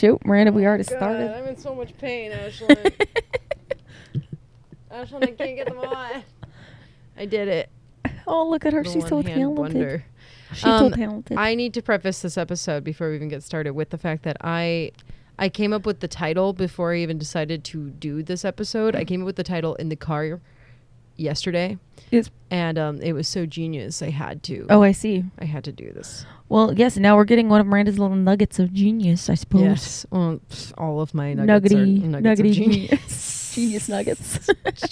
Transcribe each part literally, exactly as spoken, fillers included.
shoot, Miranda, we Oh already God, started. I'm in so much pain, Ashlyn. Ashlyn, I can't get them on. I did it. Oh, look at her. The She's so one-hand talented. wonder. She's Um, so talented. I need to preface this episode before we even get started with the fact that I I came up with the title before I even decided to do this episode. I came up with the title in the car yesterday. Yes. And um, it was so genius I had to. Oh, I see. I had to do this. Well, yes, now we're getting one of Miranda's little nuggets of genius, I suppose. Yes. Well, pff, all of my nuggets Nuggety, are nuggets nuggety of genius. Genius nuggets.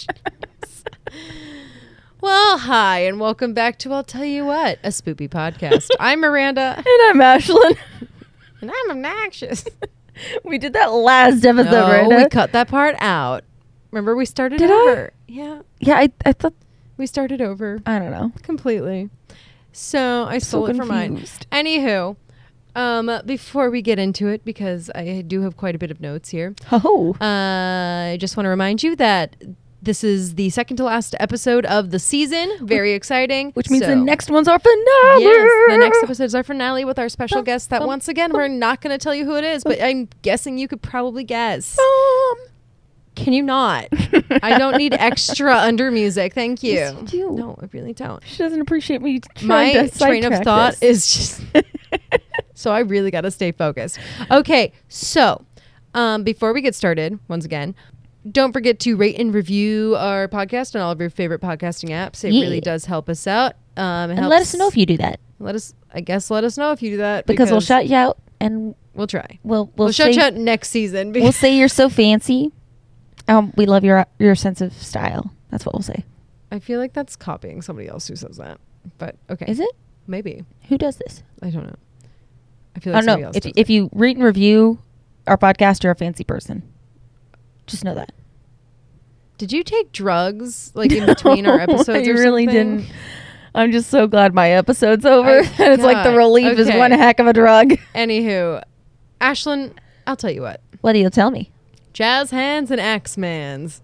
Well, hi, and welcome back to I'll Tell You What, a spoopy podcast. I'm Miranda. And I'm Ashlyn. And I'm obnoxious. We did that last episode, No, Miranda. we cut that part out. Remember, we started Did I? over. Yeah, Yeah, I, I thought, we started over I don't know. completely. So I stole So it from mine. confused. Anywho, um, before we get into it, because I do have quite a bit of notes here, Oh. uh, I just want to remind you that this is the second to last episode of the season. Very exciting. Which means So- the next one's our finale. Yes, the next episode is our finale with our special Bum, guest that bum, once again, bum. we're not going to tell you who it is, but I'm guessing you could probably guess. Um, Can you not? I don't need extra under music. Thank you. Yes, you do. No, I really don't. She doesn't appreciate me trying My to train of sidetrack thought this. is just... So I really got to stay focused. Okay, so um, before we get started, once again, don't forget to rate and review our podcast on all of your favorite podcasting apps. It Yeah. really does help us out. Um, it And let us helps- know if you do that. Let us, I guess, let us know if you do that Because, we'll shout you out and We'll try. we'll We'll, we'll, shout say, you out next season. we'll say you're so fancy. Um, we love your your sense of style. That's what we'll say. I feel like that's copying somebody else who says that. But okay. Is it? Maybe. Who does this? I don't know. I feel I like don't somebody know. else If does if it. you rate and review our podcast, you're a fancy person. Just know that. Did you take drugs like in between our episodes I or really something? didn't. I'm just so glad my episode's over. I- and it's like the God. relief is Okay. one heck of a drug. Anywho, Ashlyn, I'll tell you what. What do you tell me? Jazz hands and Axemans.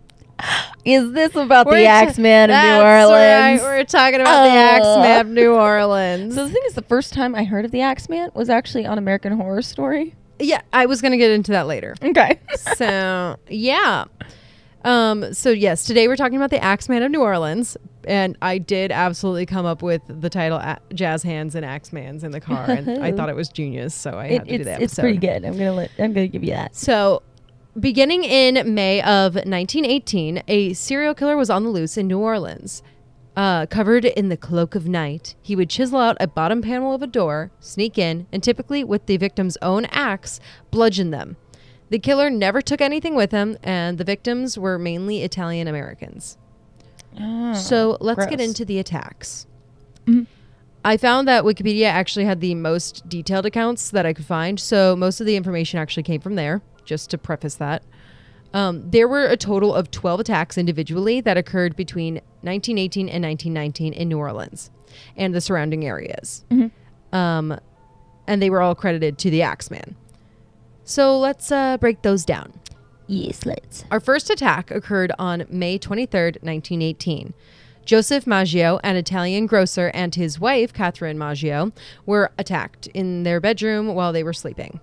Is this about We're the ta- Axeman of New That's Orleans? right. We're talking about the Oh. Axeman of New Orleans. So the thing is, the first time I heard of the Axeman was actually on American Horror Story. yeah, I was going to get into that later. Okay. So yeah um so yes, today we're talking about the Axeman of New Orleans, and I did absolutely come up with the title A- Jazz Hands and Axemans in the car, and I thought it was genius, so I It, had to do it's the episode. it's pretty good. I'm gonna let I'm gonna give you that. So beginning in May of nineteen eighteen, a serial killer was on the loose in New Orleans. Uh, covered in the cloak of night, he would chisel out a bottom panel of a door, sneak in, and typically with the victim's own axe, bludgeon them. The killer never took anything with him, and the victims were mainly Italian Americans. Oh, So let's get gross. into the attacks. Mhm. I found that Wikipedia actually had the most detailed accounts that I could find, so most of the information actually came from there, just to preface that. Um, there were a total of twelve attacks individually that occurred between nineteen eighteen and nineteen nineteen in New Orleans and the surrounding areas. Mhm. Um, and they were all credited to the Axeman. So let's uh, break those down. Yes, let's. Our first attack occurred on May twenty-third, nineteen eighteen. Joseph Maggio, an Italian grocer, and his wife, Catherine Maggio, were attacked in their bedroom while they were sleeping.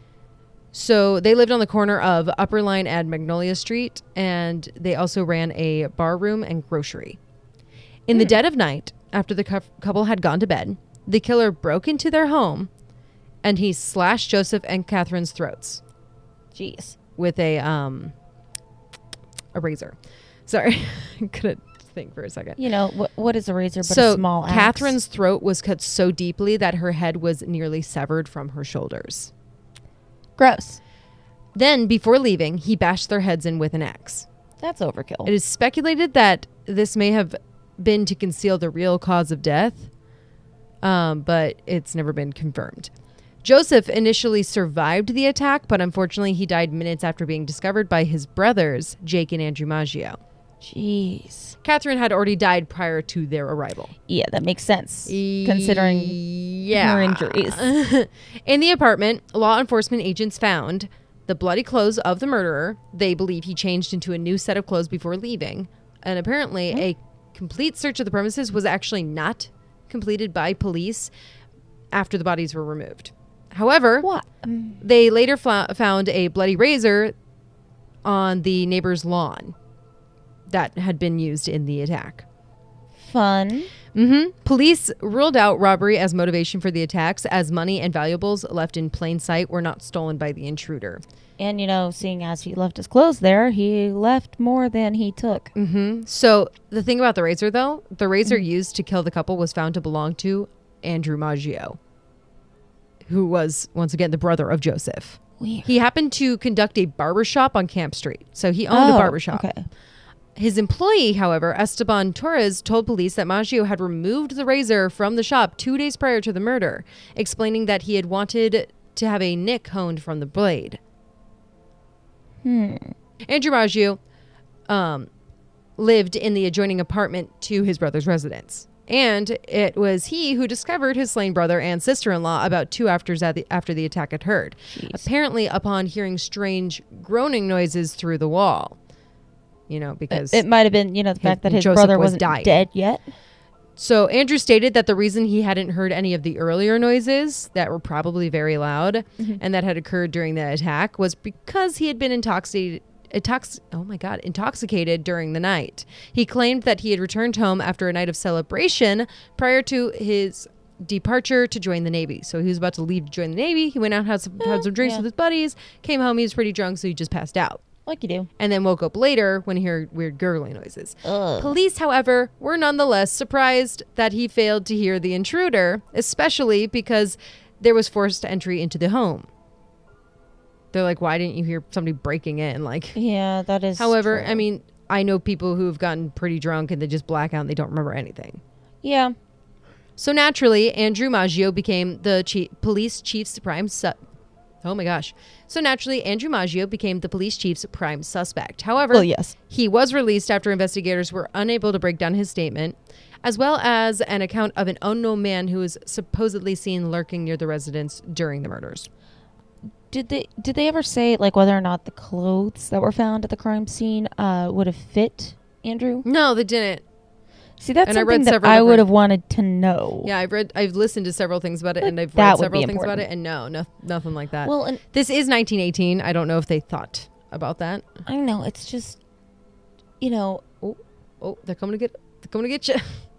So they lived on the corner of Upper Line and Magnolia Street, and they also ran a bar room and grocery. In the dead of night, after the cou- couple had gone to bed, the killer broke into their home, and he slashed Joseph and Catherine's throats Jeez. with a um a razor. Sorry, I couldn't think for a second. You know what? What is a razor but so a small axe? Catherine's throat was cut so deeply that her head was nearly severed from her shoulders. Gross. Then, before leaving, he bashed their heads in with an axe. That's overkill. It is speculated that this may have been to conceal the real cause of death, um, but it's never been confirmed. Joseph initially survived the attack, but unfortunately he died minutes after being discovered by his brothers, Jake and Andrew Maggio. Jeez. Catherine had already died prior to their arrival. Yeah, that makes sense. Considering yeah. her injuries. In the apartment, law enforcement agents found the bloody clothes of the murderer. They believe he changed into a new set of clothes before leaving. And apparently Hmm. a complete search of the premises was actually not completed by police after the bodies were removed. However, What? Um, they later fla- found a bloody razor on the neighbor's lawn that had been used in the attack. fun. Mm-hmm. Police ruled out robbery as motivation for the attacks, as money and valuables left in plain sight were not stolen by the intruder. And, you know, seeing as he left his clothes there, he left more than he took. Mm-hmm. So the thing about the razor, though, the razor used to kill the couple was found to belong to Andrew Maggio, who was, once again, the brother of Joseph. Weird. He happened to conduct a barbershop on Camp Street. So he owned a Oh, barbershop. Okay. His employee, however, Esteban Torres, told police that Maggio had removed the razor from the shop two days prior to the murder, explaining that he had wanted to have a nick honed from the blade. Hmm. Andrew Maggio um, lived in the adjoining apartment to his brother's residence. And it was he who discovered his slain brother and sister-in-law about two hours after the attack had occurred, Jeez. apparently upon hearing strange groaning noises through the wall. You know, because It might have been, you know, the fact that his Joseph brother was wasn't dying. dead yet. So Andrew stated that the reason he hadn't heard any of the earlier noises that were probably very loud Mhm. and that had occurred during the attack was because he had been intoxicated. Intox- oh my God, intoxicated during the night. He claimed that he had returned home after a night of celebration prior to his departure to join the Navy. So he was about to leave to join the Navy. He went out, had some, had some drinks yeah. with his buddies, came home. He was pretty drunk, so he just passed out. Like you do. And then woke up later when he heard weird gurgling noises. Ugh. Police, however, were nonetheless surprised that he failed to hear the intruder, especially because there was forced entry into the home. They're like, why didn't you hear somebody breaking in? Like, Yeah, that is however, true. I mean, I know people who have gotten pretty drunk and they just black out and they don't remember anything. Yeah. So naturally, Andrew Maggio became the chief, police chief's prime su- Oh my gosh. So naturally, Andrew Maggio became the police chief's prime suspect. However, Well, yes. he was released after investigators were unable to break down his statement, as well as an account of an unknown man who was supposedly seen lurking near the residence during the murders. Did they did they ever say like whether or not the clothes that were found at the crime scene uh, would have fit Andrew? No, they didn't. See, that's And I something read that several I would different- have wanted to know. Yeah, I've read, I've listened to several things about it, and I've That read would several be things about important. it, and no, no, nothing like that. Well, and This is nineteen eighteen. I don't know if they thought about that. I know it's just, you know, Oh, they're coming to get, they're coming to get you.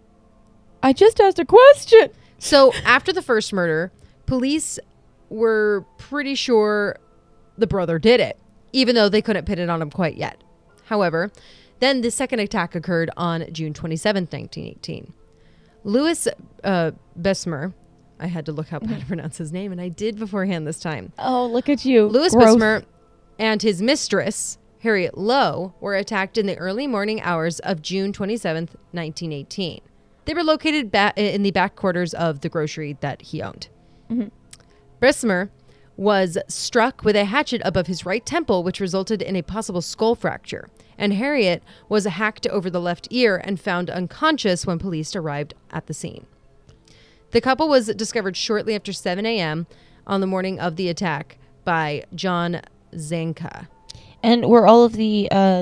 I just asked a question. So after the first murder, police were pretty sure the brother did it, even though they couldn't pin it on him quite yet. However, then the second attack occurred on June twenty-seventh, nineteen eighteen. Louis uh, Bessemer, I had to look up how to pronounce his name, and I did beforehand this time. Oh, look at you, Louis Growth. Bessemer and his mistress, Harriet Lowe, were attacked in the early morning hours of June twenty-seventh, nineteen eighteen. They were located ba- in the back quarters of the grocery that he owned. Mhm. Bessemer was struck with a hatchet above his right temple, which resulted in a possible skull fracture. And Harriet was hacked over the left ear and found unconscious when police arrived at the scene. The couple was discovered shortly after seven a.m. on the morning of the attack by John Zanka. And were all of the uh,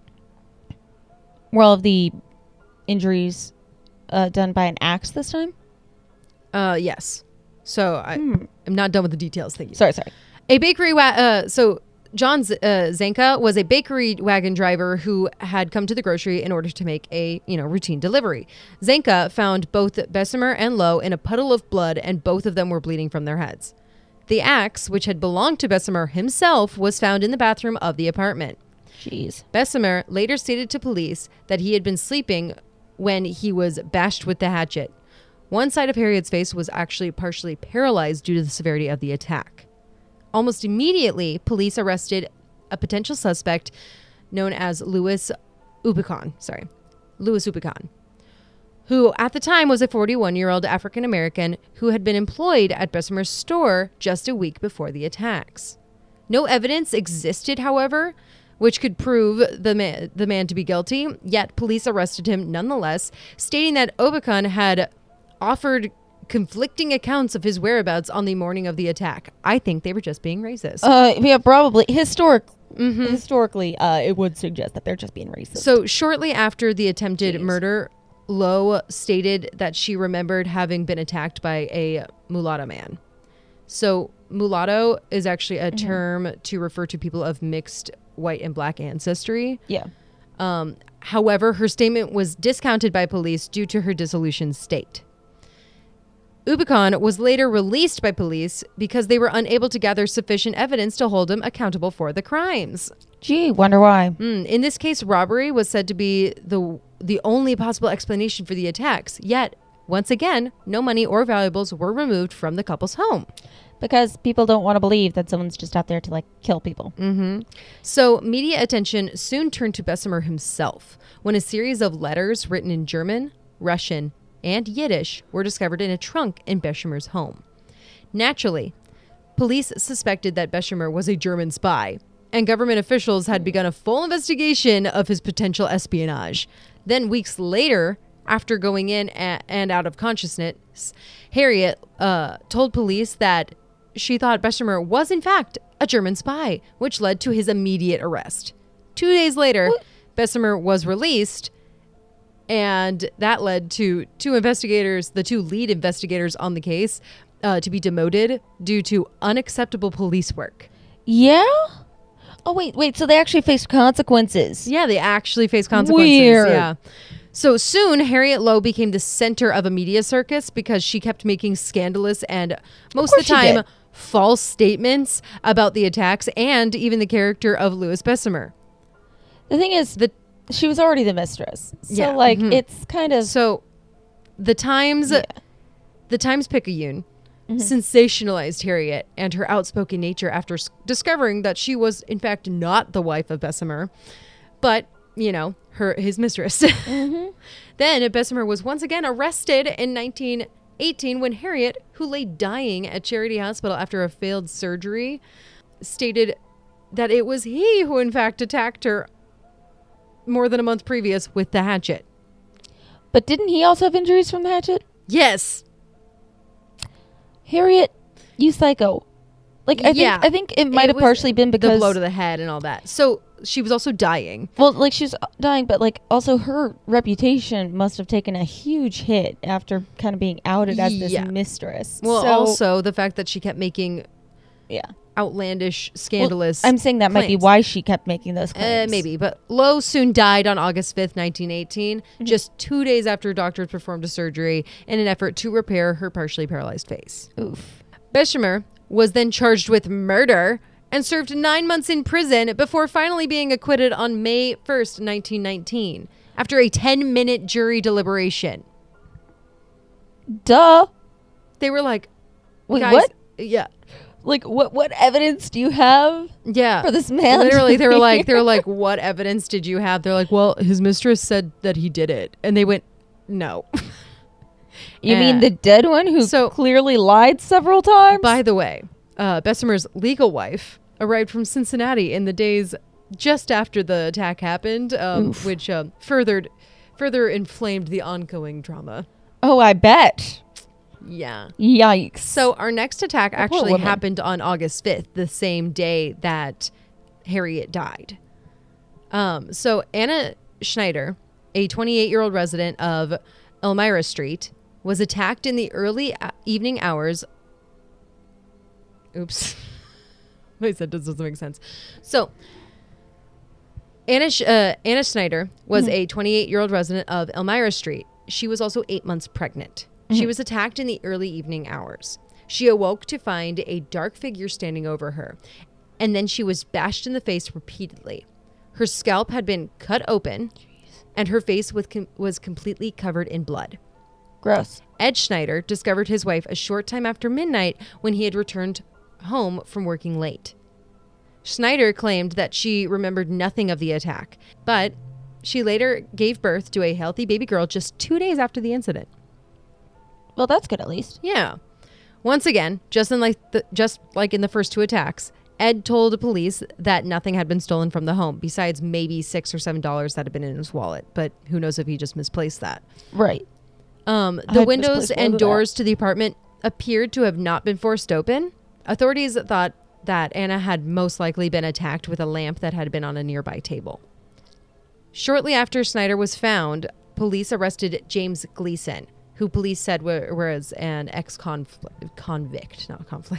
were all of the injuries uh, done by an axe this time? Uh, yes. So I, Hmm. I'm not done with the details. Thank you. Sorry, sorry. A bakery, wa- uh, so John Z- uh, Zanka was a bakery wagon driver who had come to the grocery in order to make a, you know, routine delivery. Zanka found both Bessemer and Lowe in a puddle of blood, and both of them were bleeding from their heads. The axe, which had belonged to Bessemer himself, was found in the bathroom of the apartment. Jeez. Bessemer later stated to police that he had been sleeping when he was bashed with the hatchet. One side of Harriet's face was actually partially paralyzed due to the severity of the attack. Almost immediately, police arrested a potential suspect known as Louis Ubicon, sorry, Louis Ubicon, who at the time was a forty-one-year-old African-American who had been employed at Bessemer's store just a week before the attacks. No evidence existed, however, which could prove the man, the man to be guilty, yet police arrested him nonetheless, stating that Ubicon had offered conflicting accounts of his whereabouts on the morning of the attack. I think they were just being racist. Uh, yeah, probably historic. Mhm. Historically, uh, it would suggest that they're just being racist. So shortly after the attempted Jeez. murder, Lowe stated that she remembered having been attacked by a mulatto man. So mulatto is actually a mm-hmm. term to refer to people of mixed white and black ancestry. Yeah. Um, however, her statement was discounted by police due to her dissolution state. Ubicon was later released by police because they were unable to gather sufficient evidence to hold him accountable for the crimes. Gee, wonder why. Mm, in this case, robbery was said to be the the only possible explanation for the attacks. Yet, once again, no money or valuables were removed from the couple's home. Because people don't want to believe that someone's just out there to, like, kill people. Mm-hmm. So media attention soon turned to Bessemer himself when a series of letters written in German, Russian, and Yiddish were discovered in a trunk in Bessemer's home. Naturally, police suspected that Bessemer was a German spy, and government officials had begun a full investigation of his potential espionage. Then weeks later, after going in a- and out of consciousness, Harriet uh, told police that she thought Bessemer was in fact a German spy, which led to his immediate arrest. Two days later, what? Bessemer was released, and that led to two investigators, the two lead investigators on the case, uh, to be demoted due to unacceptable police work. Yeah? Oh, wait, wait. So they actually faced consequences. Yeah, they actually faced consequences. Weird. Yeah. So soon, Harriet Lowe became the center of a media circus because she kept making scandalous and most of, of the time false statements about the attacks and even the character of Louis Bessemer. The thing is, the she was already the mistress. So, yeah. like, mm-hmm. it's kind of... So, the Times, yeah. the Times-Picayune mm-hmm. sensationalized Harriet and her outspoken nature after s- discovering that she was, in fact, not the wife of Bessemer, but, you know, her his mistress. mm-hmm. Then, Bessemer was once again arrested in nineteen eighteen when Harriet, who lay dying at Charity Hospital after a failed surgery, stated that it was he who, in fact, attacked her more than a month previous with the hatchet. But didn't he also have injuries from the hatchet? Yes. Harriet, you psycho. Like, I yeah, think I think it might have partially been because... the blow to the head and all that. So, she was also dying. Well, like, she was dying, but, like, also her reputation must have taken a huge hit after kind of being outed as this yeah. mistress. Well, so, also, the fact that she kept making... Yeah. outlandish, scandalous well, I'm saying that claims. might be why she kept making those claims. Uh, maybe, but Lowe soon died on August fifth, nineteen eighteen, mm-hmm. just two days after doctors performed a surgery in an effort to repair her partially paralyzed face. Oof. Bessemer was then charged with murder and served nine months in prison before finally being acquitted on May first, nineteen nineteen, after a ten-minute jury deliberation. Duh. They were like, wait, guys, what? Yeah. Like, what what evidence do you have yeah. for this man? Literally, they were like, they were like, what evidence did you have? They're like, well, his mistress said that he did it. And they went, no. You uh, mean the dead one who so, clearly lied several times? By the way, uh, Bessemer's legal wife arrived from Cincinnati in the days just after the attack happened, um, which uh, furthered, further inflamed the ongoing drama. Oh, I bet. Yeah. Yikes. So our next attack A actually happened on August fifth, the same day that Harriet died. Um, so Anna Schneider, a twenty-eight-year-old resident of Elmira Street, was attacked in the early a- evening hours. Oops. I said this doesn't make sense. So Anna, Sh- uh, Anna Schneider was mm-hmm. a twenty-eight-year-old resident of Elmira Street. She was also eight months pregnant. She was attacked in the early evening hours. She awoke to find a dark figure standing over her, and then she was bashed in the face repeatedly. Her scalp had been cut open, Jeez. and her face with com- was completely covered in blood. Gross. Ed Schneider discovered his wife a short time after midnight when he had returned home from working late. Schneider claimed that she remembered nothing of the attack, but she later gave birth to a healthy baby girl just two days after the incident. Well, that's good at least. Yeah. Once again, just in like the, just like in the first two attacks, Ed told the police that nothing had been stolen from the home, besides maybe six or seven dollars that had been in his wallet. But who knows if he just misplaced that? Right. Um, the windows and doors to the apartment appeared to have not been forced open. Authorities thought that Anna had most likely been attacked with a lamp that had been on a nearby table. Shortly after Schneider was found, police arrested James Gleason, who police said were, was an ex-convict, not conflict,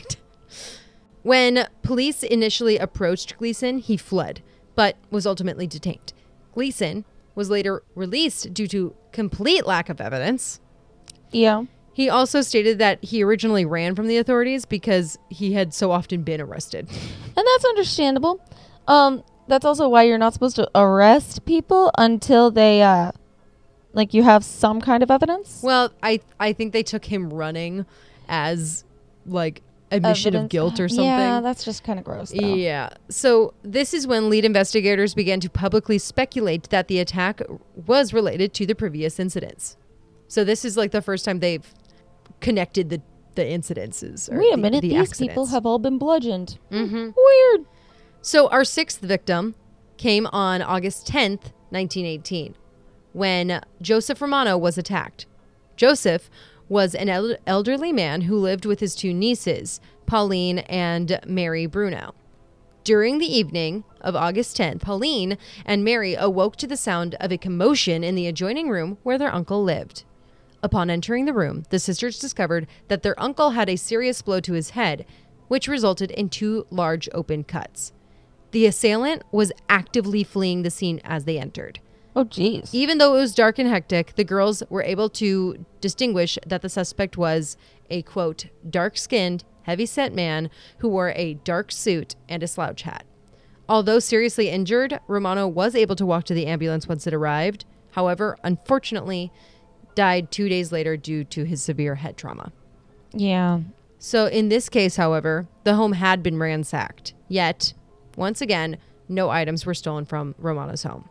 When police initially approached Gleason, he fled, but was ultimately detained. Gleason was later released due to complete lack of evidence. Yeah. He also stated that he originally ran from the authorities because he had so often been arrested. And that's understandable. Um, that's also why you're not supposed to arrest people until they, uh, like, you have some kind of evidence. Well, I I think they took him running as, like, admission Evidence. of guilt or something. Yeah, that's just kind of gross, though. Yeah. So this is when lead investigators began to publicly speculate that the attack was related to the previous incidents. So this is like the first time they've connected the, the incidences. Or Wait a the, minute, the these accidents. people have all been bludgeoned. Mm-hmm. Weird. So our sixth victim came on August tenth, nineteen eighteen, when Joseph Romano was attacked. Joseph was an el- elderly man who lived with his two nieces, Pauline and Mary Bruno. During the evening of August tenth, Pauline and Mary awoke to the sound of a commotion in the adjoining room where their uncle lived. Upon entering the room, the sisters discovered that their uncle had a serious blow to his head, which resulted in two large open cuts. The assailant was actively fleeing the scene as they entered. Oh, jeez. Even though it was dark and hectic, the girls were able to distinguish that the suspect was a, quote, dark-skinned, heavy-set man who wore a dark suit and a slouch hat. Although seriously injured, Romano was able to walk to the ambulance once it arrived. However, unfortunately, died two days later due to his severe head trauma. Yeah. So in this case, however, the home had been ransacked. Yet, once again, no items were stolen from Romano's home.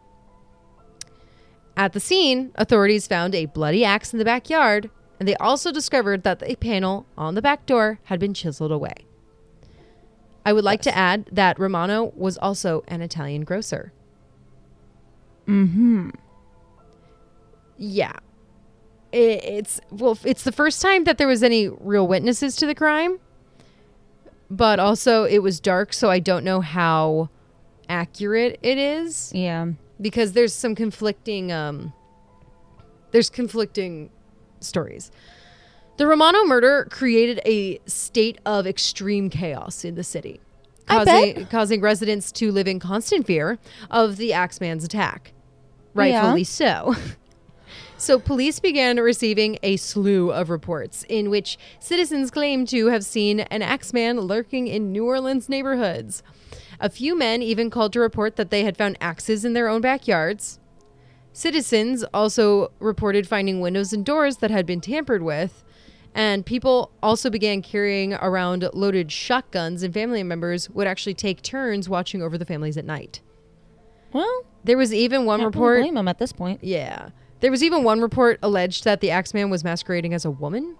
At the scene, authorities found a bloody axe in the backyard, and they also discovered that the panel on the back door had been chiseled away. I would like Yes. to add that Romano was also an Italian grocer. Mm-hmm. Yeah. It, it's, well, it's the first time that there was any real witnesses to the crime, but also it was dark, so I don't know how accurate it is. Yeah. Because there's some conflicting um there's conflicting stories. The Romano murder created a state of extreme chaos in the city, I causing bet. causing residents to live in constant fear of the Axeman's attack. Rightfully Yeah. so. So police began receiving a slew of reports in which citizens claimed to have seen an Axeman lurking in New Orleans neighborhoods. A few men even called to report that they had found axes in their own backyards. Citizens also reported finding windows and doors that had been tampered with. And people also began carrying around loaded shotguns, and family members would actually take turns watching over the families at night. Well, There was even one can't really report. blame them at this point. Yeah. There was even one report alleged that the Axeman was masquerading as a woman.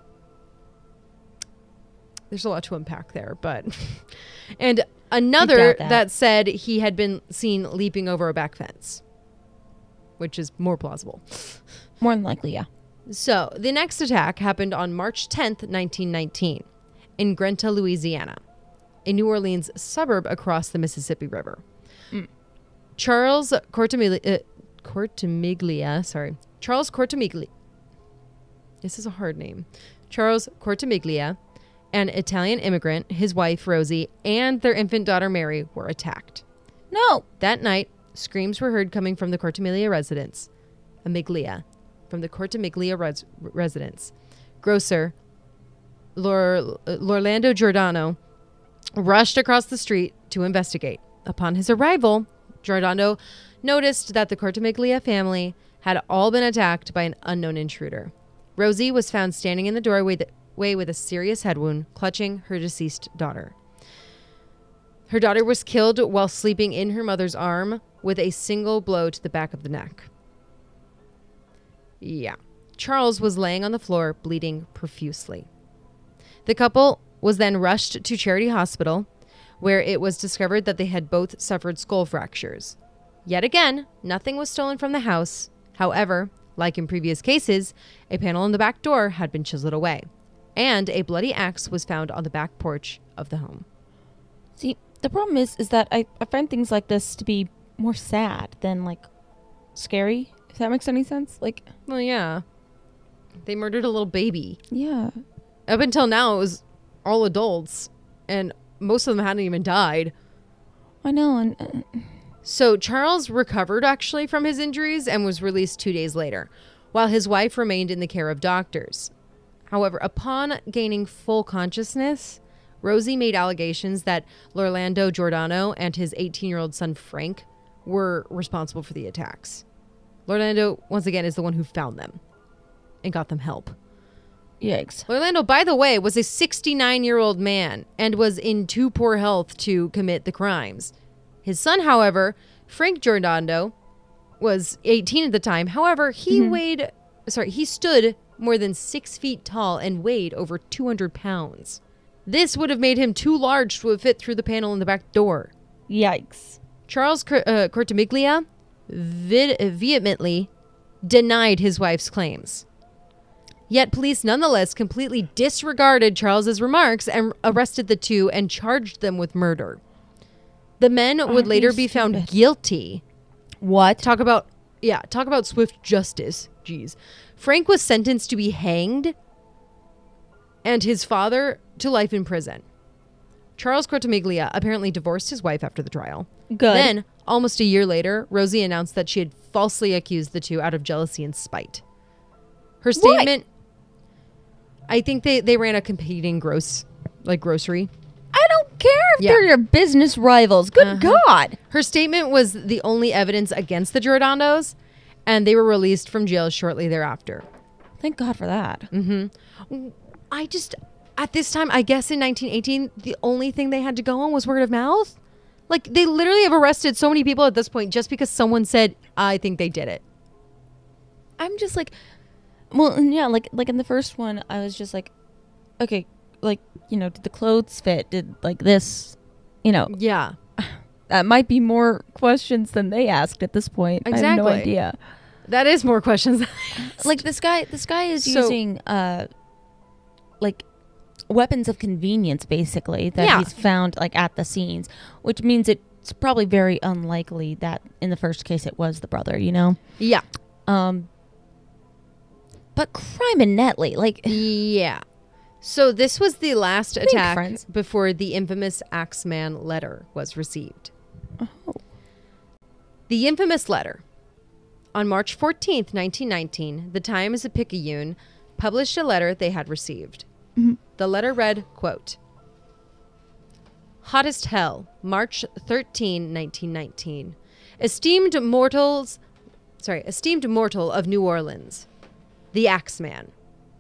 There's a lot to unpack there, but... and another doubt that. that said he had been seen leaping over a back fence, which is more plausible. More than likely, yeah. So, the next attack happened on March tenth, nineteen nineteen, in Grenta, Louisiana, a New Orleans suburb across the Mississippi River. Mm. Charles Cortimiglia, uh, Cortimiglia, sorry, Charles Cortimiglia. This is a hard name. Charles Cortimiglia, an Italian immigrant, his wife Rosie, and their infant daughter Mary were attacked. No. That night, screams were heard coming from the Cortimiglia residence. Amiglia. From the Cortimiglia res- residence. Grocer Lor- Lorlando Giordano rushed across the street to investigate. Upon his arrival, Giordano noticed that the Cortimiglia family had all been attacked by an unknown intruder. Rosie was found standing in the doorway th- way with a serious head wound, clutching her deceased daughter. Her daughter was killed while sleeping in her mother's arm with a single blow to the back of the neck. Yeah. Charles was laying on the floor, bleeding profusely. The couple was then rushed to Charity Hospital, where it was discovered that they had both suffered skull fractures. Yet again, nothing was stolen from the house. However, like in previous cases, a panel on the back door had been chiseled away, and a bloody axe was found on the back porch of the home. See, the problem is, is that I, I find things like this to be more sad than, like, scary, if that makes any sense. Like, Well, yeah. They murdered a little baby. yeah. Up until now, it was all adults. and most of them hadn't even died. I know. And uh, So Charles recovered actually from his injuries and was released two days later, while his wife remained in the care of doctors. However, upon gaining full consciousness, Rosie made allegations that Lorlando Giordano and his eighteen-year-old son Frank were responsible for the attacks. Lorlando, once again, is the one who found them and got them help. yikes. Lorlando, by the way, was a sixty-nine-year-old man and was in too poor health to commit the crimes. His son, however, Frank Giordano, was eighteen at the time. However, he Mhm. weighed, sorry, he stood more than six feet tall and weighed over two hundred pounds. This would have made him too large to have fit through the panel in the back door. Yikes. Charles Cor- uh, Cortimiglia vid- vehemently denied his wife's claims. Yet police nonetheless completely disregarded Charles's remarks and arrested the two and charged them with murder. The men would Aren't later you be found stupid? guilty. What? Talk about, yeah, talk about swift justice. Jeez. Frank was sentenced to be hanged and his father to life in prison. Charles Cortimiglia apparently divorced his wife after the trial. Good. Then, almost a year later, Rosie announced that she had falsely accused the two out of jealousy and spite. Her statement, I think they, they ran a competing gross, like grocery. I don't care if Yeah. they're your business rivals. Good Uh-huh. God. Her statement was the only evidence against the Giordanos, and they were released from jail shortly thereafter. Thank God for that. I just, at this time, I guess in nineteen eighteen, the only thing they had to go on was word of mouth. Like, they literally have arrested so many people at this point just because someone said, I think they did it. I'm just like, well, and yeah, like like in the first one, I was just like, okay, like, you know, did the clothes fit? Did like this, you know, Yeah. that might be more questions than they asked at this point. I have no Exactly. idea. That is more questions. Like this guy, this guy is So- using uh, like weapons of convenience, basically that Yeah. he's found like at the scenes, which means it's probably very unlikely that in the first case it was the brother, you know. Yeah. Um, but crime in Netley, like Yeah. So this was the last Think, attack friends. before the infamous Axeman letter was received. oh, The infamous letter. On March fourteenth, nineteen nineteen, the Times-Picayune published a letter they had received. Mhm. The letter read, quote, Hottest Hell, March thirteenth, nineteen nineteen. Esteemed mortals, sorry, esteemed mortal of New Orleans, the Axeman.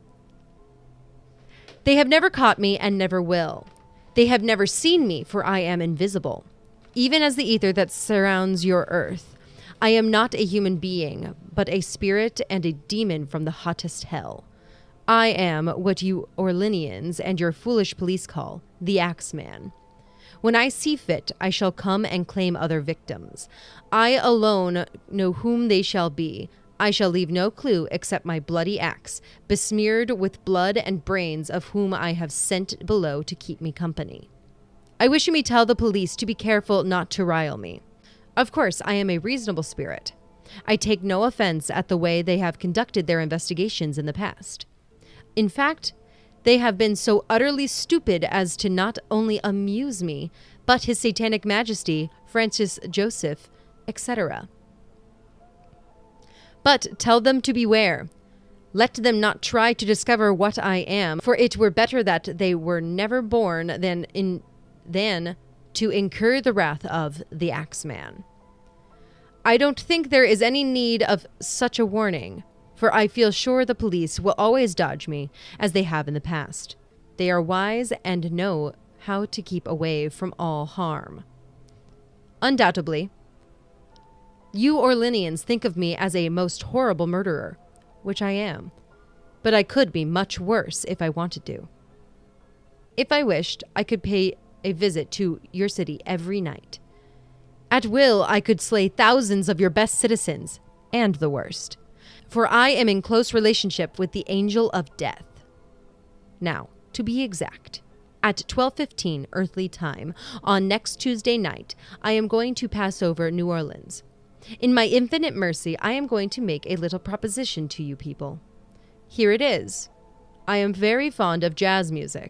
They have never caught me and never will. They have never seen me, for I am invisible. Even as the ether that surrounds your earth, I am not a human being, but a spirit and a demon from the hottest hell. I am what you Orleanians and your foolish police call the Axeman. When I see fit, I shall come and claim other victims. I alone know whom they shall be. I shall leave no clue except my bloody axe, besmeared with blood and brains of whom I have sent below to keep me company. I wish you may tell the police to be careful not to rile me. Of course, I am a reasonable spirit. I take no offense at the way they have conducted their investigations in the past. In fact, they have been so utterly stupid as to not only amuse me, but His Satanic Majesty, Francis Joseph, et cetera. But tell them to beware. Let them not try to discover what I am, for it were better that they were never born than in than to incur the wrath of the Axeman. I don't think there is any need of such a warning, for I feel sure the police will always dodge me, as they have in the past. They are wise and know how to keep away from all harm. Undoubtedly, you Orleanians think of me as a most horrible murderer, which I am, but I could be much worse if I wanted to. If I wished, I could pay a visit to your city every night. At will, I could slay thousands of your best citizens, and the worst, for I am in close relationship with the Angel of Death. Now, to be exact, at twelve fifteen earthly time, on next Tuesday night, I am going to pass over New Orleans. In my infinite mercy, I am going to make a little proposition to you people. Here it is. I am very fond of jazz music,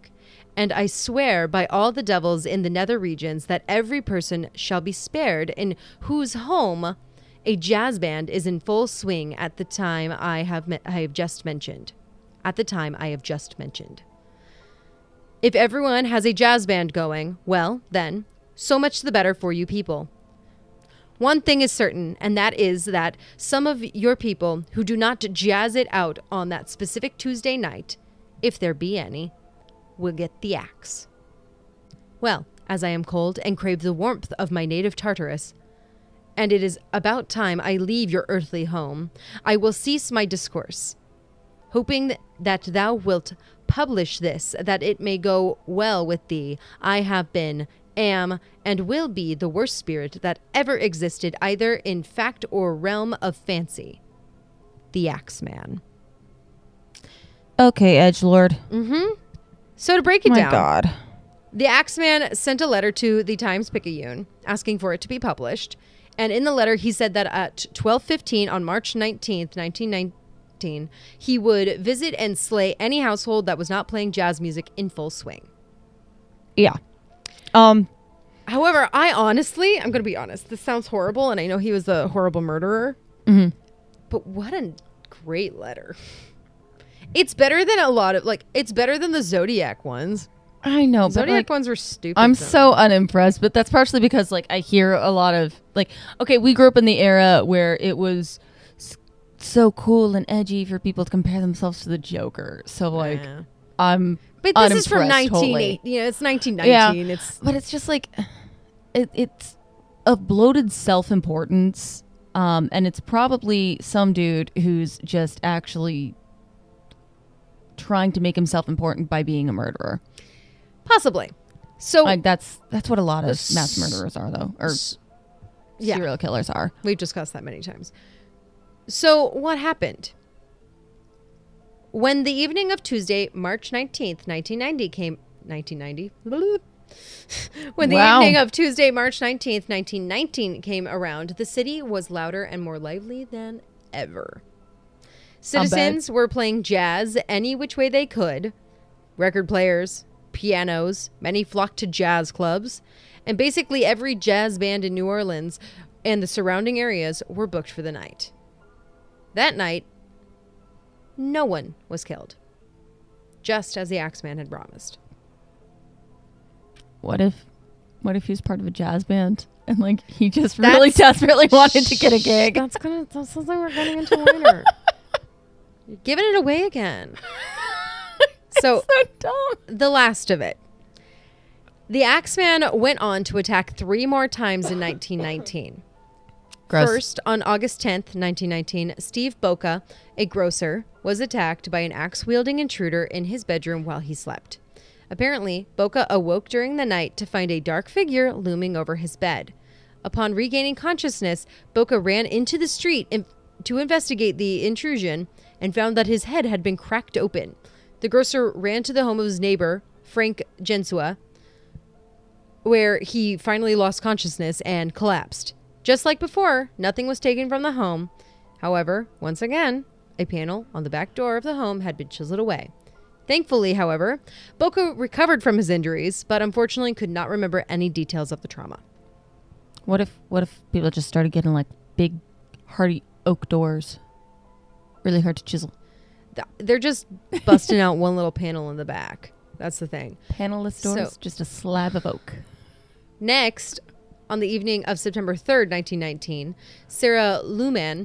And I swear by all the devils in the nether regions that every person shall be spared in whose home a jazz band is in full swing at the time I have me- I have just mentioned. At the time I have just mentioned. If everyone has a jazz band going, well, then, so much the better for you people. One thing is certain, and that is that some of your people who do not jazz it out on that specific Tuesday night, if there be any, will get the axe. Well, as I am cold and crave the warmth of my native Tartarus, and it is about time I leave your earthly home, I will cease my discourse, hoping that thou wilt publish this, that it may go well with thee. I have been, am, and will be the worst spirit that ever existed, either in fact or realm of fancy. The Axeman. Okay, Edgelord. Mm-hmm. So to break it My down, God. the Axeman sent a letter to the Times-Picayune asking for it to be published. And in the letter, he said that at twelve fifteen on March nineteenth, nineteen nineteen, he would visit and slay any household that was not playing jazz music in full swing. Yeah. Um. However, I honestly, I'm going to be honest, this sounds horrible, and I know he was a horrible murderer, Mm-hmm. but what a great letter. It's better than a lot of, like, it's better than the Zodiac ones. I know, but Zodiac like, ones were stupid. I'm though. so unimpressed, but that's partially because like I hear a lot of like, okay, we grew up in the era where it was s- so cool and edgy for people to compare themselves to the Joker. So like, Yeah. I'm But this is from unimpressed nineteen wholly. eighty. You know, it's nineteen nineteen. Yeah. It's But it's just like, it, it's a bloated self-importance, um, and it's probably some dude who's just actually trying to make himself important by being a murderer. possibly. So Like that's that's what a lot of s- mass murderers are, though, or yeah, serial killers are. we've discussed that many times. So what happened? When the evening of Tuesday, March nineteenth, nineteen ninety came, nineteen ninety? When the Wow. evening of Tuesday, March nineteenth, nineteen nineteen came around, the city was louder and more lively than ever. Citizens were playing jazz any which way they could. Record players, pianos, many flocked to jazz clubs, and basically every jazz band in New Orleans and the surrounding areas were booked for the night. That night, no one was killed, just as the Axeman had promised. What if, what if he was part of a jazz band and like he just That's- really desperately wanted to get a gig? That's gonna. That's something we're getting into later. You're giving it away again. So, so dumb. the last of it. The Axeman went on to attack three more times in nineteen nineteen. Gross. First, on August tenth, nineteen nineteen, Steve Boca, a grocer, was attacked by an axe-wielding intruder in his bedroom while he slept. Apparently, Boca awoke during the night to find a dark figure looming over his bed. Upon regaining consciousness, Boca ran into the street in- to investigate the intrusion and found that his head had been cracked open. The grocer ran to the home of his neighbor, Frank Gensua, where he finally lost consciousness and collapsed. Just like before, nothing was taken from the home. However, once again, a panel on the back door of the home had been chiseled away. Thankfully, however, Boca recovered from his injuries, but unfortunately could not remember any details of the trauma. What if what if people just started getting like big, hardy oak doors, really hard to chisel? Th- They're just busting out one little panel in the back. That's the thing. Panelless doors, So- just a slab of oak. Next, on the evening of September third, nineteen nineteen, Sarah Luman,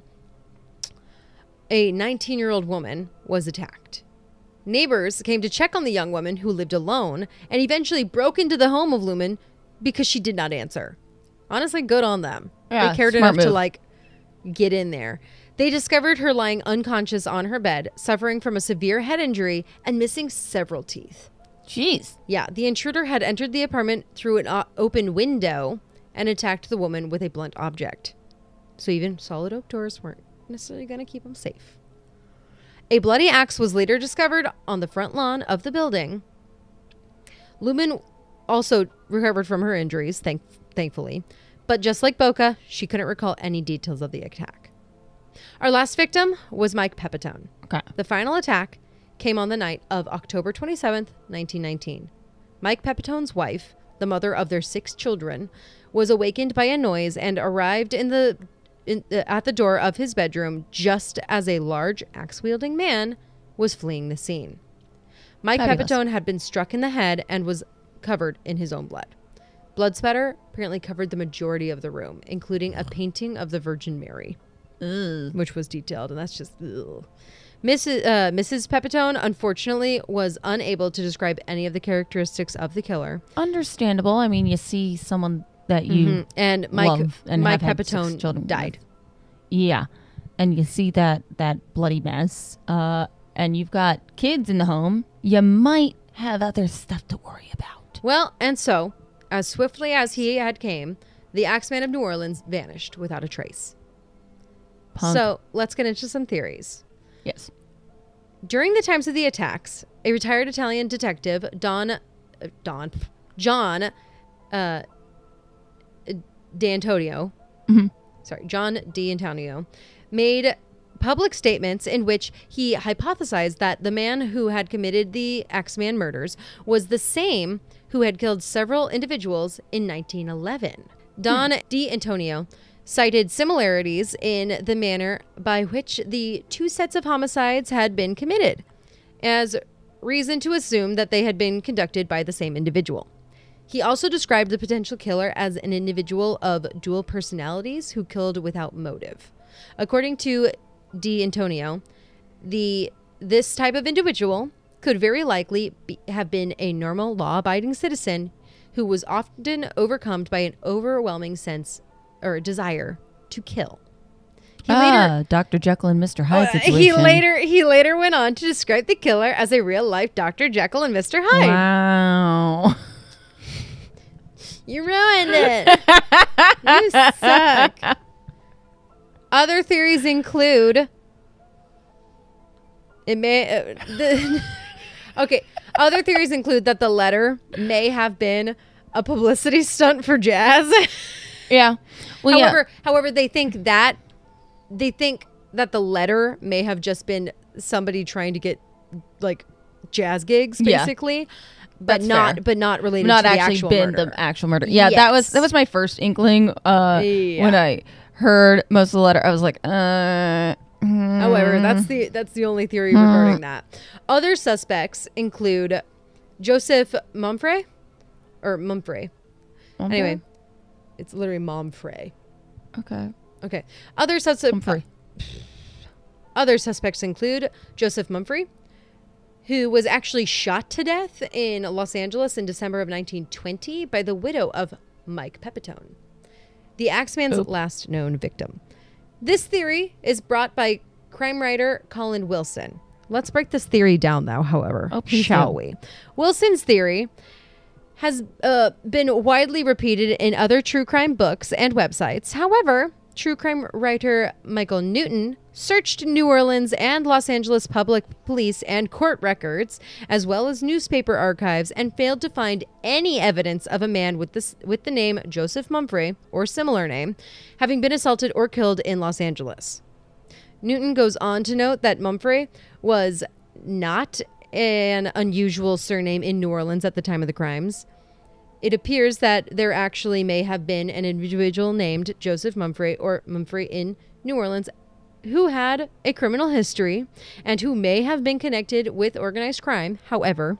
a nineteen-year-old woman, was attacked. Neighbors came to check on the young woman who lived alone and eventually broke into the home of Luman because she did not answer. Honestly, good on them. Yeah, they cared smart enough to move. like get in there. They discovered her lying unconscious on her bed, suffering from a severe head injury and missing several teeth. Jeez. Yeah, the intruder had entered the apartment through an o- open window and attacked the woman with a blunt object. So even solid oak doors weren't necessarily going to keep them safe. A bloody axe was later discovered on the front lawn of the building. Luman also recovered from her injuries, thank- thankfully. But just like Boca, she couldn't recall any details of the attack. Our last victim was Mike Pepitone. Okay. The final attack came on the night of October twenty-seventh, nineteen nineteen. Mike Pepitone's wife, the mother of their six children, was awakened by a noise and arrived in the in, uh, at the door of his bedroom just as a large axe-wielding man was fleeing the scene. Mike Fabulous. Pepitone had been struck in the head and was covered in his own blood. Blood spatter apparently covered the majority of the room, including a painting of the Virgin Mary, Ugh. which was detailed, and that's just ugh. Missus Uh, Missus Pepitone, unfortunately, was unable to describe any of the characteristics of the killer. Understandable. I mean, you see someone that you Mhm. And Mike, love and Mike have had six Pepitone children died. with. Yeah, and you see that that bloody mess, uh, and you've got kids in the home. You might have other stuff to worry about. Well, and so, as swiftly as he had came, the Axeman of New Orleans vanished without a trace. Punk. So, let's get into some theories. Yes. During the times of the attacks, a retired Italian detective, Don, uh, Don, John uh, D'Antonio, Mhm. sorry, John D'Antonio, made public statements in which he hypothesized that the man who had committed the Axeman murders was the same who had killed several individuals in nineteen eleven. Don D'Antonio cited similarities in the manner by which the two sets of homicides had been committed as reason to assume that they had been conducted by the same individual. He also described the potential killer as an individual of dual personalities who killed without motive. According to D'Antonio, the this type of individual could very likely be, have been a normal, law-abiding citizen who was often overcome by an overwhelming sense or desire to kill. He ah, Doctor Jekyll and Mister Hyde Uh, situation. he later he later went on to describe the killer as a real-life Doctor Jekyll and Mister Hyde. Wow. You ruined it. You suck. Other theories include it may uh, the, okay. Other theories include that the letter may have been a publicity stunt for Jazz. Yeah. Well, however, however, they think that they think that the letter may have just been somebody trying to get like jazz gigs, Yeah. basically, but That's not fair. but not related not to the actually actual been murder. the actual murder. Yeah, that was Yes. that was my first inkling. Uh, Yeah. when I heard most of the letter, I was like, uh. However, that's the that's the only theory regarding that. Other suspects include Joseph Mumfre or Mumfre. Okay. Anyway, it's literally Momfrey. Okay. Okay. Other suspects. Humphrey. Other suspects include Joseph Mumfrey, who was actually shot to death in Los Angeles in December of nineteen twenty by the widow of Mike Pepitone, the Axeman's Oop. last known victim. This theory is brought by crime writer Colin Wilson. Let's break this theory down, though, however, Oh, please shall do. we? Wilson's theory has uh, been widely repeated in other true crime books and websites. However, true crime writer Michael Newton searched New Orleans and Los Angeles public police and court records, as well as newspaper archives, and failed to find any evidence of a man with this with the name Joseph Mumfrey or similar name having been assaulted or killed in Los Angeles. Newton goes on to note that Mumfrey was not an unusual surname in New Orleans at the time of the crimes. It appears that there actually may have been an individual named Joseph Mumfrey or Mumfrey in New Orleans who had a criminal history and who may have been connected with organized crime. However,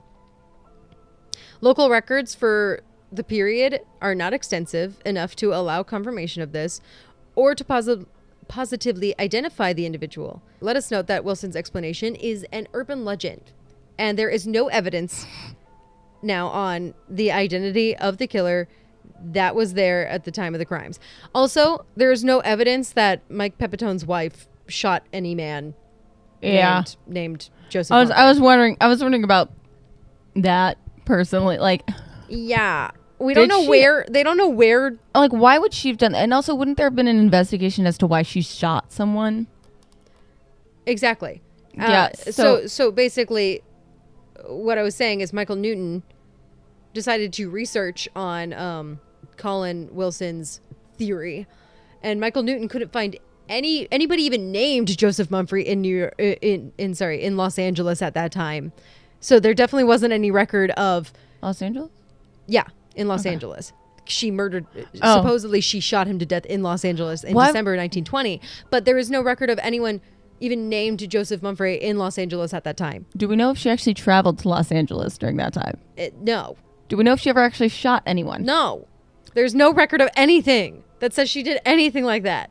local records for the period are not extensive enough to allow confirmation of this or to posi- positively identify the individual. Let us note that Wilson's explanation is an urban legend, and there is no evidence now on the identity of the killer that was there at the time of the crimes. Also, there is no evidence that Mike Pepitone's wife shot any man Yeah. named, named Joseph I was Mumfrey. I was wondering I was wondering about that personally. Like Yeah. We don't Did know she- where, they don't know where. like why would she have done that? And also, wouldn't there have been an investigation as to why she shot someone? Exactly. Uh, Yeah, so, so- so basically, what I was saying is Michael Newton decided to research on um, Colin Wilson's theory, and Michael Newton couldn't find any anybody even named Joseph Mumfrey in New York, in in sorry in Los Angeles at that time. So there definitely wasn't any record of Los Angeles? Yeah, in Los Okay. Angeles. She murdered, Oh. supposedly she shot him to death in Los Angeles in Why- December nineteen twenty. But there is no record of anyone even named Joseph Mumfre in Los Angeles at that time. Do we know if she actually traveled to Los Angeles during that time? It, no. Do we know if she ever actually shot anyone? No. There's no record of anything that says she did anything like that.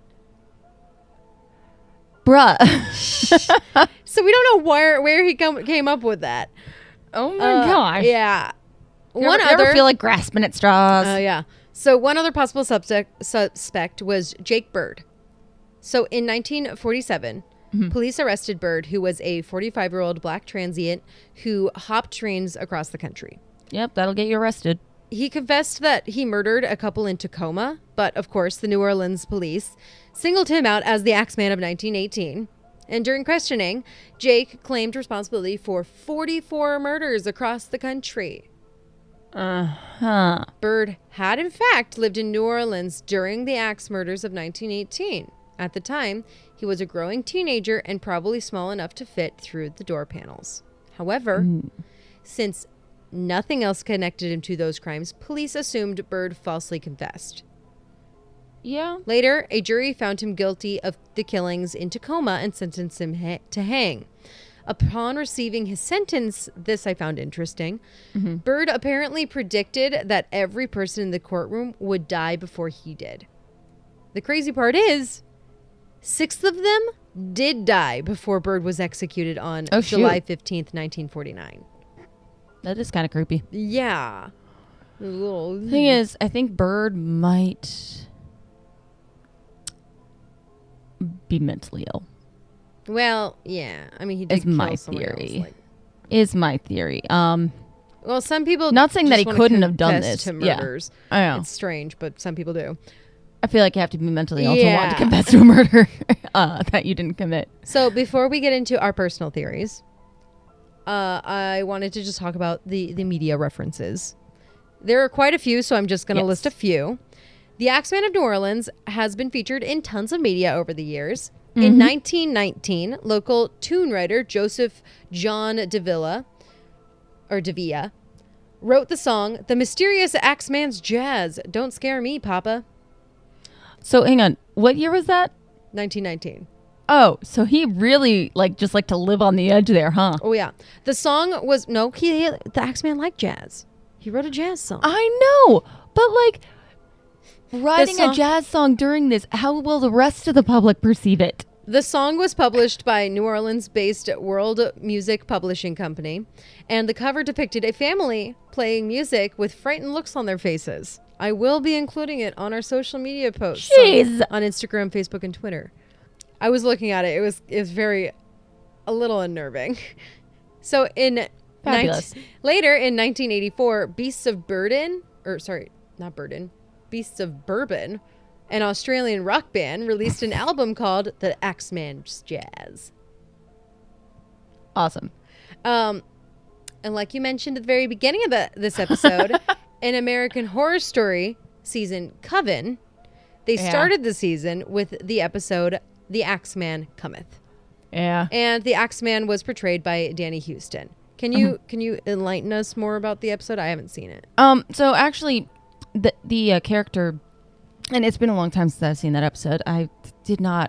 Bruh. So we don't know where where he come, came up with that. Oh my Uh, gosh. Yeah. You One ever, you other. ever feel like grasping at straws? Oh yeah. So one other possible suspect suspect was Jake Bird. So in nineteen forty-seven, Mm-hmm. police arrested Bird, who was a forty-five-year-old black transient who hopped trains across the country. Yep, that'll get you arrested. He confessed that he murdered a couple in Tacoma, but of course the New Orleans police singled him out as the Axeman of nineteen eighteen. And during questioning, Jake claimed responsibility for forty-four murders across the country. Uh-huh. Bird had, in fact, lived in New Orleans during the axe murders of nineteen eighteen. At the time, he was a growing teenager and probably small enough to fit through the door panels. However, since nothing else connected him to those crimes, police assumed Bird falsely confessed. Yeah. Later, a jury found him guilty of the killings in Tacoma and sentenced him ha- to hang. Upon receiving his sentence, this I found interesting, Bird apparently predicted that every person in the courtroom would die before he did. The crazy part is, six of them did die before Bird was executed on Oh, shoot. July fifteenth, nineteen forty-nine. That is kind of creepy. Yeah. A little... Thing is, I think Bird might be mentally ill. Well, yeah. I mean, he did Is kill my someone else, theory. like- Is my theory. Um, Well, some people Not saying that just he wanna couldn't have done confess this. to Yeah. murders. I know. It's strange, but some people do. I feel like you have to be mentally ill to want Yeah. to confess to a murder uh, that you didn't commit. So before we get into our personal theories, uh, I wanted to just talk about the, the media references. There are quite a few, so I'm just going to Yes. list a few. The Axeman of New Orleans has been featured in tons of media over the years. In nineteen nineteen, local tune writer Joseph John Davila, or Davia, wrote the song "The Mysterious Axeman's Jazz." Don't scare me, Papa. So hang on. What year was that? nineteen nineteen. Oh, so he really like just like to live on the edge there, huh? Oh yeah, the song was no. He the Axeman liked jazz. He wrote a jazz song. I know, but like writing song- a jazz song during this, how will the rest of the public perceive it? The song was published by New Orleans-based World Music Publishing Company, and the cover depicted a family playing music with frightened looks on their faces. I will be including it on our social media posts on- Jeez. on Instagram, Facebook, and Twitter. I was looking at it. It was it was very a little unnerving. So in Fabulous. nineteen later in nineteen eighty-four, Beasts of Burden, or sorry, not Burden, Beasts of Bourbon, an Australian rock band, released an album called The Axeman's Jazz. Awesome. Um, and like you mentioned at the very beginning of the, this episode, in American Horror Story season Coven, they Yeah. started the season with the episode The Axeman Cometh. Yeah. And the Axeman was portrayed by Danny Houston. Can you can you enlighten us more about the episode? I haven't seen it. Um. So actually, the the uh, character, and it's been a long time since I've seen that episode. I did not.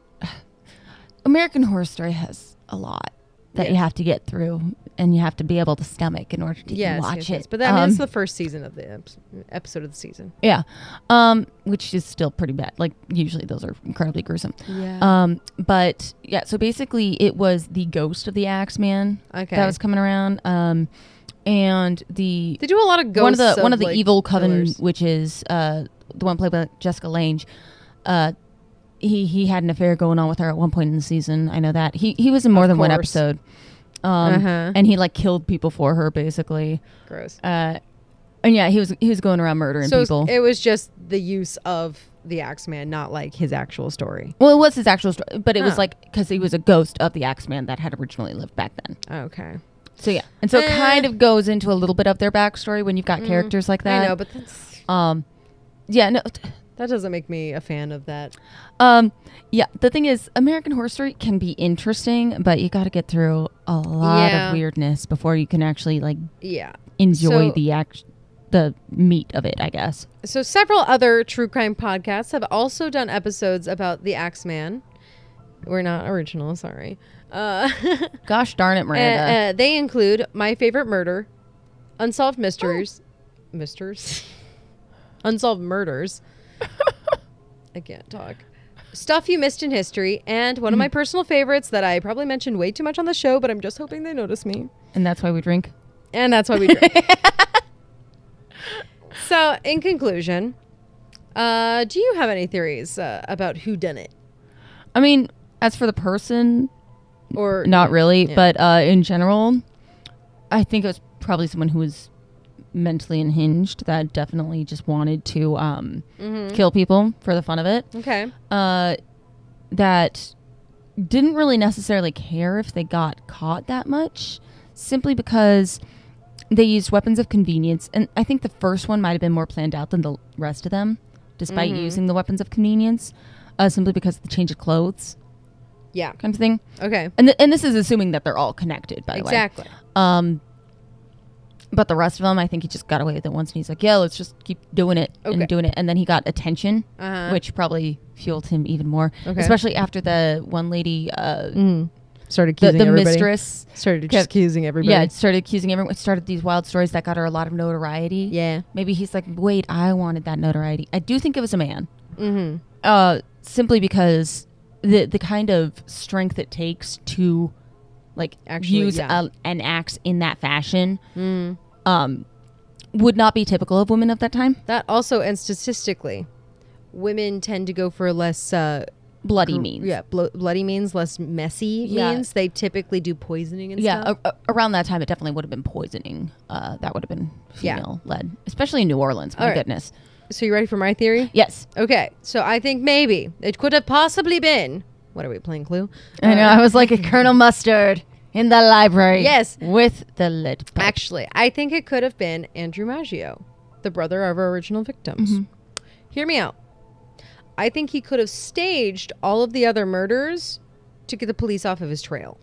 American Horror Story has a lot that you Yes. have to get through, and you have to be able to stomach in order to Yes, watch yes, it. yes. But that, I mean, Um, it's the first season of the ep- episode of the season. yeah, um, which is still pretty bad. Like usually those are incredibly gruesome. Yeah. Um, but yeah, so basically it was the ghost of the Axeman Okay. that was coming around. Um, and the They do a lot of ghosts. one of the one of the like, evil coven killers. witches, uh, the one played by Jessica Lange, uh, he he had an affair going on with her at one point in the season. I know that he he was in more Of than one course. episode, um, Uh-huh. and he like killed people for her basically. Gross. Uh, and yeah, he was he was going around murdering So people. it was just the use of the Axeman, not like his actual story. Well, it was his actual story, but it was Huh. like because he was a ghost of the Axeman that had originally lived back then. Okay. So yeah, and so it Eh. kind of goes into a little bit of their backstory when you've got characters like that. I know, but that's, um, yeah, no, t- that doesn't make me a fan of that. um, yeah. The thing is, American Horror Story can be interesting, but you got to get through a lot Yeah. of weirdness before you can actually like Yeah. enjoy So- the act, the meat of it, I guess. So several other true crime podcasts have also done episodes about the Axeman. We're not original, sorry. Uh, Gosh darn it, Miranda. uh, uh, they include My Favorite Murder, Unsolved Mysteries, Mysters, Unsolved Murders. I can't talk. Stuff You Missed in History, and one of my personal favorites that I probably mentioned way too much on the show, but I'm just hoping they notice me. And that's why we drink. And that's why we drink. So, in conclusion, uh, do you have any theories uh, about who done it? I mean, as for the person, Or not really, Yeah. but uh, in general, I think it was probably someone who was mentally unhinged that definitely just wanted to um, Mm-hmm. kill people for the fun of it. Okay. Uh, that didn't really necessarily care if they got caught that much, simply because they used weapons of convenience. And I think the first one might have been more planned out than the rest of them, despite Mhm. using the weapons of convenience, uh, simply because of the change of clothes Yeah. kind of thing. Okay. And, th- and this is assuming that they're all connected, by the way. Exactly. Um, but the rest of them, I think he just got away with it once, and he's like, "Yeah, let's just keep doing it Okay. and doing it." And then he got attention, Uh-huh. which probably fueled him even more, Okay. especially after the one lady, uh, Mm. Started the, accusing the everybody. mistress, Started kept- accusing everybody. yeah, started accusing everyone. Started these wild stories that got her a lot of notoriety. Yeah. Maybe he's like, "Wait, I wanted that notoriety." I do think it was a man, Mm-hmm. uh, simply because the the kind of strength it takes to like Actually, use yeah. a, an axe in that fashion. Mm. Um, would not be typical of women of that time. That also, and statistically, women tend to go for less uh, Bloody gr- means. Yeah, blo- bloody means, less messy Yeah. means. They typically do poisoning and Yeah, stuff. a, a- around that time, it definitely would have been poisoning. Uh, that would have been Yeah. female led, especially in New Orleans. My All right. goodness. So you ready for my theory? Yes, Okay, so I think maybe it could have possibly been. What are we playing Clue? I know. Uh, I was like a Colonel Mustard in the library. Yes. with the lit. pipe. Actually, I think it could have been Andrew Maggio, the brother of our original victims. Mhm. Hear me out. I think he could have staged all of the other murders to get the police off of his trail.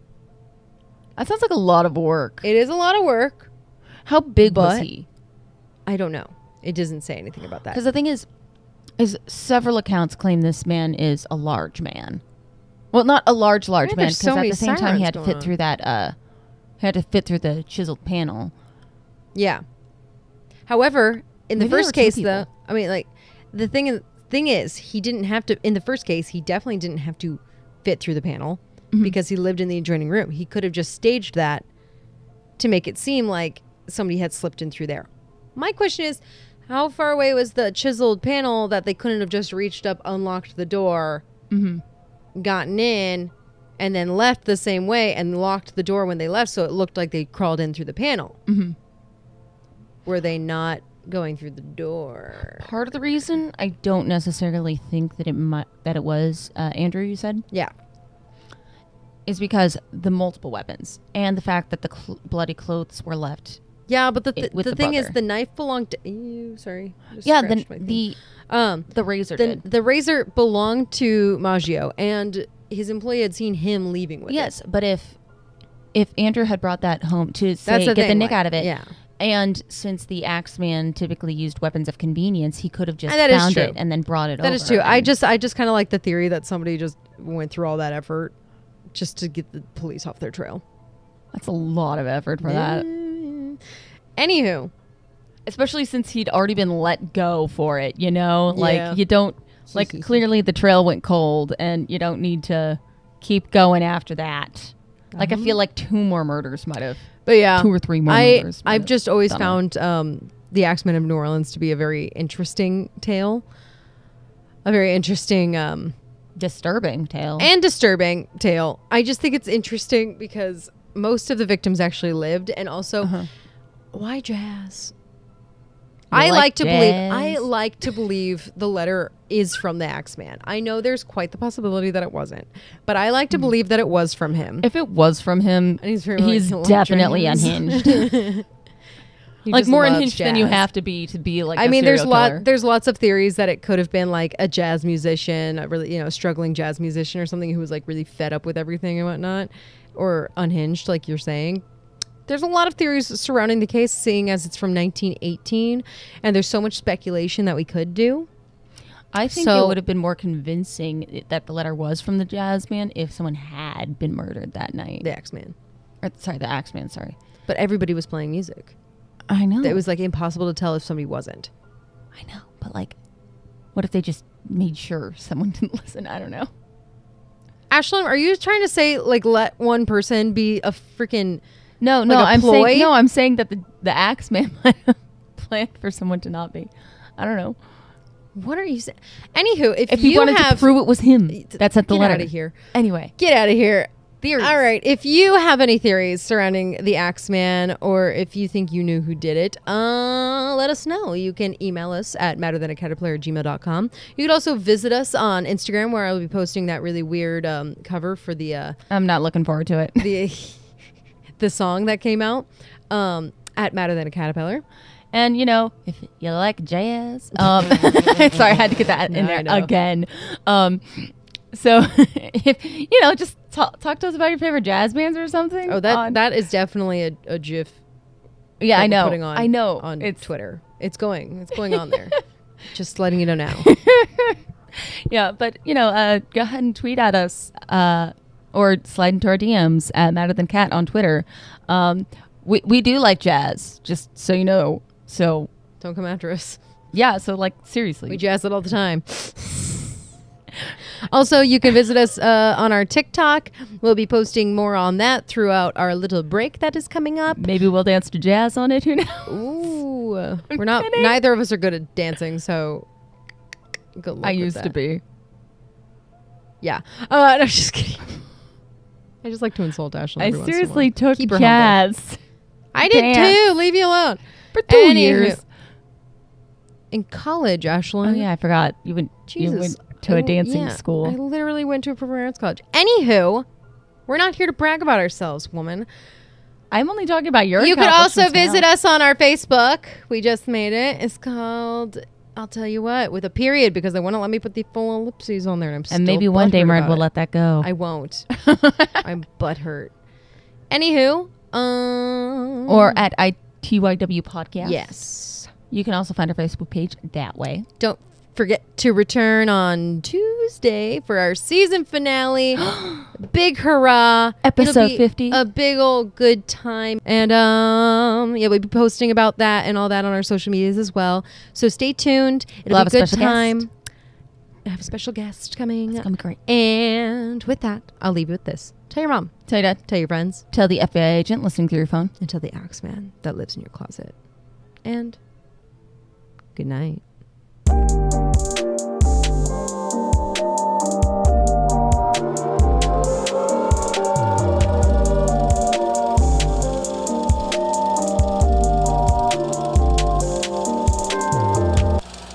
That sounds like a lot of work. It is a lot of work. How big was But- he? I don't know. It doesn't say anything about that. Because the thing is, is several accounts claim this man is a large man. Well, not a large, large Why are man, there so because at many the same time sirens he had to going fit on? through that. Uh, he had to fit through the chiseled panel. Yeah. However, in the Maybe there first were two case, people. though, I mean, like, the thing is, thing is, he didn't have to. In the first case, he definitely didn't have to fit through the panel Mhm. because he lived in the adjoining room. He could have just staged that to make it seem like somebody had slipped in through there. My question is, how far away was the chiseled panel that they couldn't have just reached up, unlocked the door, Mm-hmm. gotten in, and then left the same way and locked the door when they left, so it looked like they crawled in through the panel? Mm-hmm. Were they not going through the door? Part of the reason I don't necessarily think that it might that it was uh, Andrew, you said, Yeah. is because the multiple weapons and the fact that the cl- bloody clothes were left. Yeah, but the, It- th- with the the thing is, brother. the knife belonged to. Ew, sorry. Just Yeah, the scratched my thing. the um the razor the did. the razor belonged to Maggio, and his employee had seen him leaving with Yes, it. but if if Andrew had brought that home to say That's the get the thing, nick like, out of it, yeah. and since the Axeman typically used weapons of convenience, he could have just And that is found true. it and then brought it over. That is true. I and- just I just kind of like the theory that somebody just went through all that effort just to get the police off their trail. that's a lot of effort for that, Mm. Anywho, especially since he'd already been let go for it. You know, like Yeah. you don't like clearly the trail went cold, and you don't need to keep going after that. Like I feel like two more murders might have, but yeah, two or three more I murders. might I've have just always done it. found um, the Axemen of New Orleans to be a very interesting tale, a very interesting um, disturbing tale. and disturbing tale. I just think it's interesting because most of the victims actually lived, and also Uh-huh. why jazz? You I like like to believe I jazz? like to believe the letter is from the Axeman. I know there's quite the possibility that it wasn't, but I like to believe that it was from him. If it was from him, And he's very, he's like, definitely dreams. unhinged. He like just more loves unhinged than you jazz. have to be to be like. I a mean, there's serial lot killer. there's lots of theories that it could have been like a jazz musician, a really you know struggling jazz musician or something who was like really fed up with everything and whatnot, or unhinged, like you're saying. there's a lot of theories surrounding the case, seeing as it's from nineteen eighteen, and there's so much speculation that we could do. I think So- it would have been more convincing that the letter was from the jazz man if someone had been murdered that night. The Axeman. Or, sorry, the axe man, sorry. But everybody was playing music. I know. It was like impossible to tell if somebody wasn't. I know. But like, what if they just made sure someone didn't listen? I don't know. Ashlyn, are you trying to say like let one person be a freaking No, no, Like a I'm ploy? saying no, I'm saying that the, the axe man might have planned for someone to not be. I don't know. what are you saying? Anywho, if, If he you wanted have to prove it was him, that's at the get letter. out of here. Anyway, Get out of here. theories. All right. If you have any theories surrounding the Axeman, or if you think you knew who did it, uh, let us know. You can email us at matterthanacaterpillar at gmail dot com. You could also visit us on Instagram, where I'll be posting that really weird um, cover for the uh, I'm not looking forward to it. the the song that came out um, at Matter Than a Caterpillar. And you know, if you like jazz, um, sorry, I had to get that in No, I there know. again. Um, so if you know, just talk, talk to us about your favorite jazz bands or something. Oh, that on- that is definitely a, a GIF. yeah, that I we're know. Putting on, I know. on it's Twitter. It's going. It's going on there. Just letting you know now. yeah, but you know, uh, go ahead and tweet at us uh, or slide into our D Ms at Matter Than Cat on Twitter. Um, we we do like jazz, just so you know. So Don't come after us. yeah, so like seriously, We jazz it all the time. Also, you can visit us uh, on our TikTok. We'll be posting more on that throughout our little break that is coming up. maybe we'll dance to jazz on it. Who knows? Ooh, uh, we're not. kidding. Neither of us are good at dancing, so good luck I with used to that. be. Yeah. Uh, no, just kidding. I just like to insult Ashley. I every once in a seriously while. took Keep her humble. jazz I did dance. too. Leave you alone. for two Anywho. years. In college, Ashley. Oh yeah, I forgot. You went. Jesus. You went to a I- dancing yeah, school. I literally went to a performance college. Anywho, we're not here to brag about ourselves, woman. I'm only talking about your. You could also accomplishments visit now. us on our Facebook. We just made it. It's called, I'll tell you what, with a period, because they wouldn't let me put the full ellipses on there. And I'm still And maybe one day butthurt Miranda about will it. let that go. I won't. I'm butthurt. Anywho. Um, or at I T Y W podcast. Yes. You can also find our Facebook page that way. Don't forget to return on Tuesday for our season finale. Big hurrah. It'll Episode be fifty. A big old good time. And um yeah, we'll be posting about that and all that on our social medias as well. So stay tuned. It'll We'll be a have a good special time. guest. I have a special guest coming. It's gonna be great. And with that, I'll leave you with this. Tell your mom. Tell your dad. Tell your friends. Tell the F B I agent listening through your phone. And tell the Axeman that lives in your closet. And good night.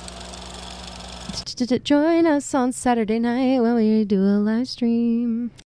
Join us on Saturday night when we do a live stream.